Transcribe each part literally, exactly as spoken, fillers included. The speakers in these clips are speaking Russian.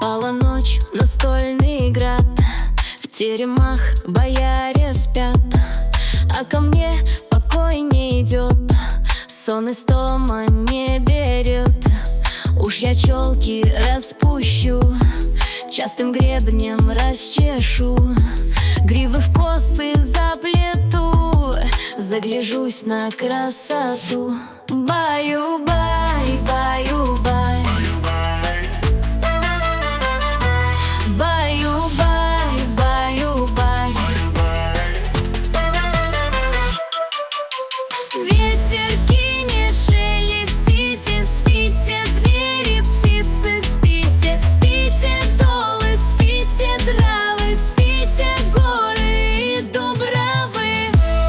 Пала ночь, настольный град, в теремах бояре спят, а ко мне покой не идет, сон истома не берет. Уж я челки распущу, частым гребнем расчешу, гривы в косы заплету, загляжусь на красоту. Баю-бай, баю-бай, баю-бай, баю-бай. Ветерки, не шелестите, спите, звери, птицы, спите, спите, долы, спите, травы, спите, горы и дубравы.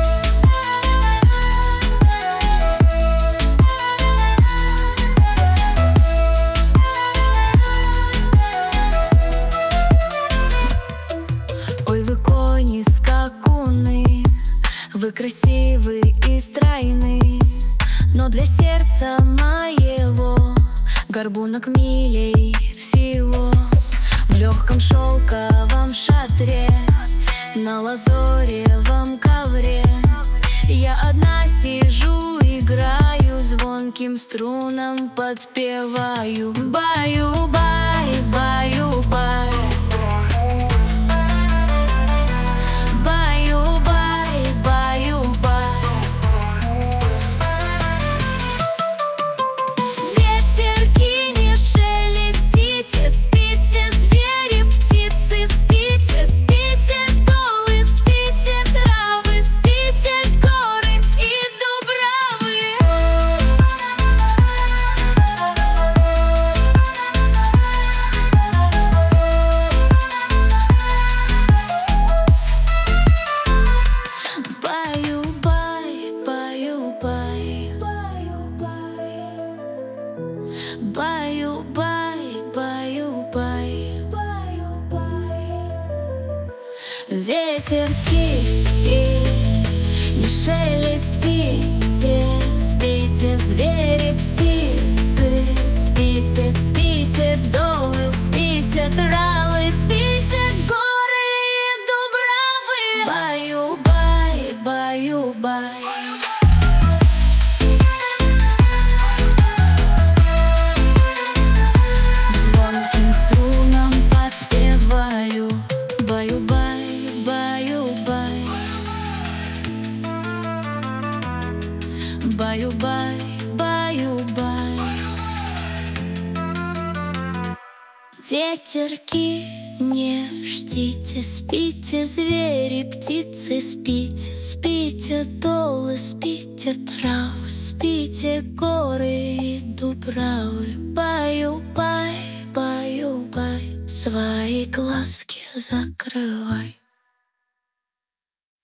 Ой, вы кони, скакуны, вы красивы и стройны, но для сердца моего горбунок милей всего. В легком шелковом шатре, на лазоревом ковре я одна сижу, играю, звонким струнам подпеваю. Баю-бай, баю-бай, баю-бай, баю-бай. Ветерки, не шелестите, спите, звери, птицы, спите, спите, долы, спите, травы, спите, горы и дубравы. Баю-бай, баю-бай, баю-бай, баю-бай, баю-бай. Ветерки, не шелестите, спите, звери, птицы, спите, спите, долы, спите, травы, спите, горы и дубравы. Баю-бай, баю-бай. Звонким струнам подпеваю. Баю-бай, баю-бай, баю-бай, баю-бай. Ветерки, не ждите, спите, звери, птицы, спите, спите, долы, спите, травы, спите, горы и дубравы. Баю-бай, баю-бай, свои глазки закрывай.